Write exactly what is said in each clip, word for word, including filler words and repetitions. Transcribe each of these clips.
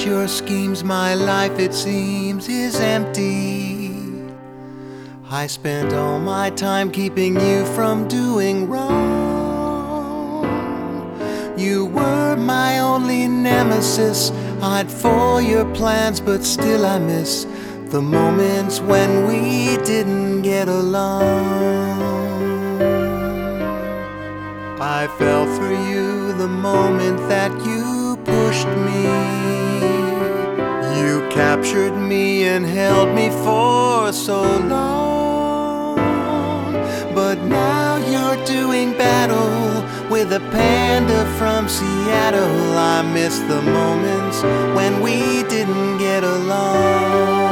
your schemes, my life it seems is empty. I spent all my time keeping you from doing wrong. You were my only nemesis. I'd for your plans, but still I miss the moments when we didn't get along. I fell for you the moment that you pushed me. You captured me and held me for so long. But now you're doing battle with a panda from Seattle. I miss the moments when we didn't get along.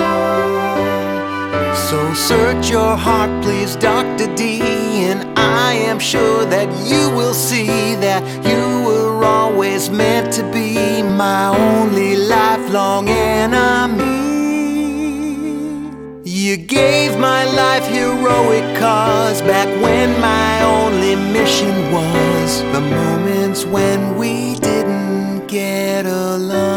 So search your heart, please, Doctor D, and I am sure that you will see that you were always meant to be my only lifelong enemy. You gave my life heroic cause back when my only mission was the moments when we didn't get along.